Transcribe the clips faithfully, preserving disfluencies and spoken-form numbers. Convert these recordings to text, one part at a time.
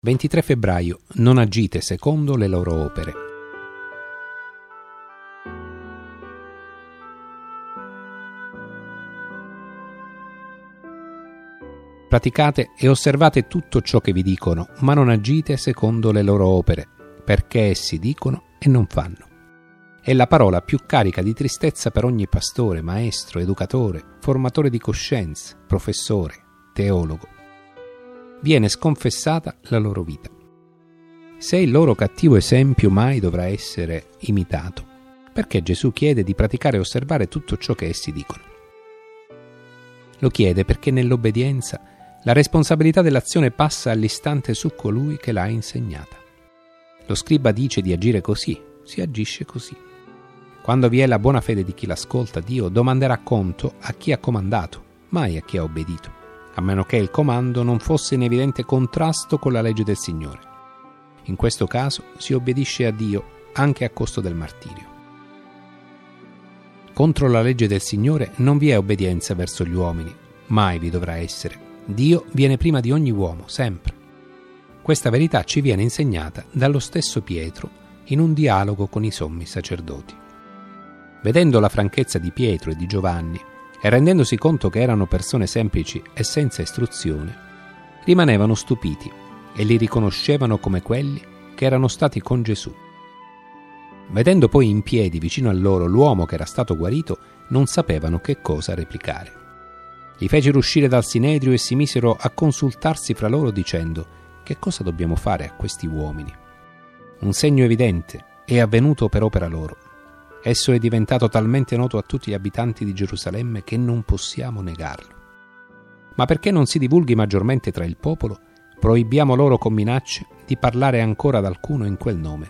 ventitré febbraio. Non agite secondo le loro opere. Praticate e osservate tutto ciò che vi dicono, ma non agite secondo le loro opere, perché essi dicono e non fanno. È la parola più carica di tristezza per ogni pastore, maestro, educatore, formatore di coscienza, professore, teologo. Viene sconfessata la loro vita. Se il loro cattivo esempio mai dovrà essere imitato, perché Gesù chiede di praticare e osservare tutto ciò che essi dicono? Lo chiede perché nell'obbedienza la responsabilità dell'azione passa all'istante su colui che l'ha insegnata. Lo scriba dice di agire così, si agisce così. Quando vi è la buona fede di chi l'ascolta, Dio domanderà conto a chi ha comandato, mai a chi ha obbedito, a meno che il comando non fosse in evidente contrasto con la legge del Signore. In questo caso si obbedisce a Dio anche a costo del martirio. Contro la legge del Signore non vi è obbedienza verso gli uomini, mai vi dovrà essere. Dio viene prima di ogni uomo, sempre. Questa verità ci viene insegnata dallo stesso Pietro in un dialogo con i sommi sacerdoti. Vedendo la franchezza di Pietro e di Giovanni e rendendosi conto che erano persone semplici e senza istruzione, rimanevano stupiti e li riconoscevano come quelli che erano stati con Gesù. Vedendo poi in piedi vicino a loro l'uomo che era stato guarito, non sapevano che cosa replicare. Li fecero uscire dal sinedrio e si misero a consultarsi fra loro dicendo: che cosa dobbiamo fare a questi uomini? Un segno evidente è avvenuto per opera loro. Esso è diventato talmente noto a tutti gli abitanti di Gerusalemme che non possiamo negarlo. Ma perché non si divulghi maggiormente tra il popolo, proibiamo loro con minacce di parlare ancora ad alcuno in quel nome.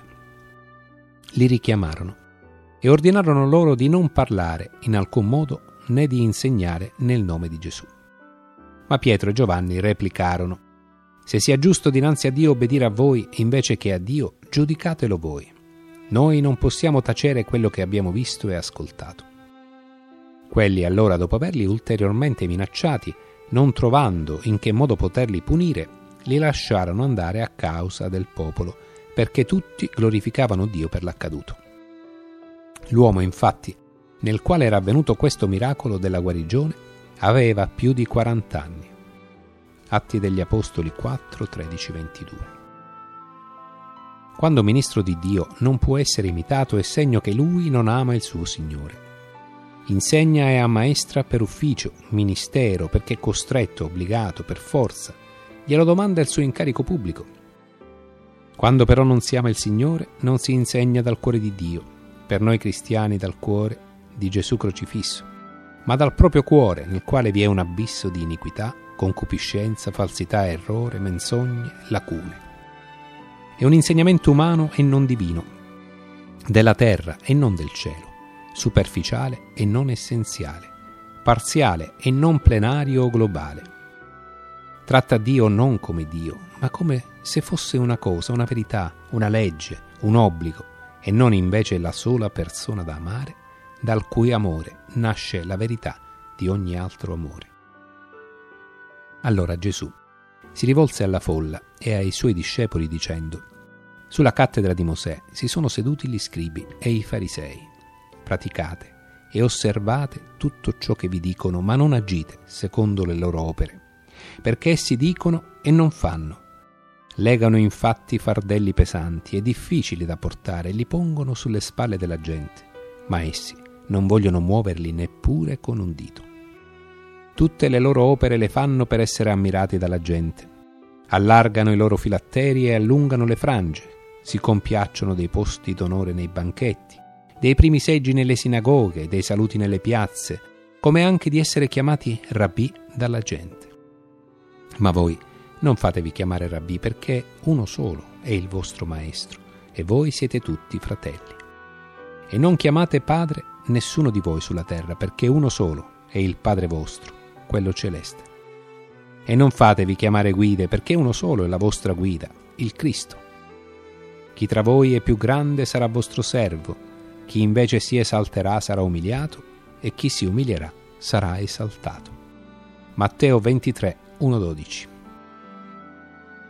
Li richiamarono e ordinarono loro di non parlare in alcun modo né di insegnare nel nome di Gesù. Ma Pietro e Giovanni replicarono: se sia giusto dinanzi a Dio obbedire a voi invece che a Dio, giudicatelo voi. Noi non possiamo tacere quello che abbiamo visto e ascoltato. Quelli allora, dopo averli ulteriormente minacciati, non trovando in che modo poterli punire, li lasciarono andare a causa del popolo, perché tutti glorificavano Dio per l'accaduto. L'uomo, infatti, nel quale era avvenuto questo miracolo della guarigione, aveva più di quaranta anni. Atti degli Apostoli quattro, tredici, ventidue. Quando ministro di Dio non può essere imitato è segno che lui non ama il suo Signore. Insegna e ammaestra per ufficio, ministero, perché è costretto, obbligato, per forza. Glielo domanda il suo incarico pubblico. Quando però non si ama il Signore, non si insegna dal cuore di Dio, per noi cristiani dal cuore di Gesù crocifisso, ma dal proprio cuore, nel quale vi è un abisso di iniquità, concupiscenza, falsità, errore, menzogne, lacune. È un insegnamento umano e non divino, della terra e non del cielo, superficiale e non essenziale, parziale e non plenario o globale. Tratta Dio non come Dio, ma come se fosse una cosa, una verità, una legge, un obbligo, e non invece la sola persona da amare, dal cui amore nasce la verità di ogni altro amore. Allora Gesù si rivolse alla folla e ai suoi discepoli dicendo: sulla cattedra di Mosè si sono seduti gli scribi e i farisei. Praticate e osservate tutto ciò che vi dicono, ma non agite secondo le loro opere, perché essi dicono e non fanno. Legano infatti fardelli pesanti e difficili da portare e li pongono sulle spalle della gente, ma essi non vogliono muoverli neppure con un dito. Tutte le loro opere le fanno per essere ammirati dalla gente. Allargano i loro filatteri e allungano le frange, si compiacciono dei posti d'onore nei banchetti, dei primi seggi nelle sinagoghe, dei saluti nelle piazze, come anche di essere chiamati rabbì dalla gente. Ma voi non fatevi chiamare rabbì, perché uno solo è il vostro maestro e voi siete tutti fratelli. E non chiamate padre nessuno di voi sulla terra, perché uno solo è il Padre vostro, quello celeste. E non fatevi chiamare guide, perché uno solo è la vostra guida, il Cristo. Chi tra voi è più grande sarà vostro servo, chi invece si esalterà sarà umiliato, e chi si umilierà sarà esaltato. Matteo ventitré, uno dodici.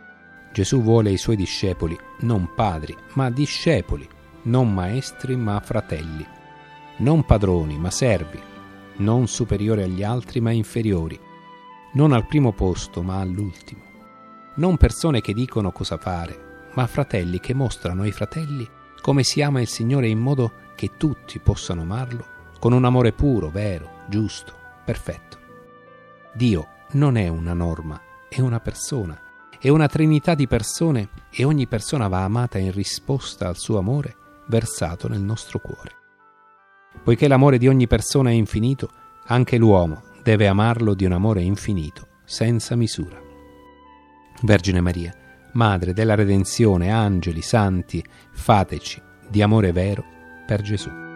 Gesù vuole i suoi discepoli non padri, ma discepoli, non maestri, ma fratelli, non padroni, ma servi, non superiori agli altri, ma inferiori, non al primo posto, ma all'ultimo, non persone che dicono cosa fare, ma fratelli che mostrano ai fratelli come si ama il Signore in modo che tutti possano amarlo con un amore puro, vero, giusto, perfetto. Dio non è una norma, è una persona, è una trinità di persone e ogni persona va amata in risposta al suo amore versato nel nostro cuore. Poiché l'amore di ogni persona è infinito, anche l'uomo deve amarlo di un amore infinito, senza misura. Vergine Maria, Madre della Redenzione, angeli, santi, fateci di amore vero per Gesù.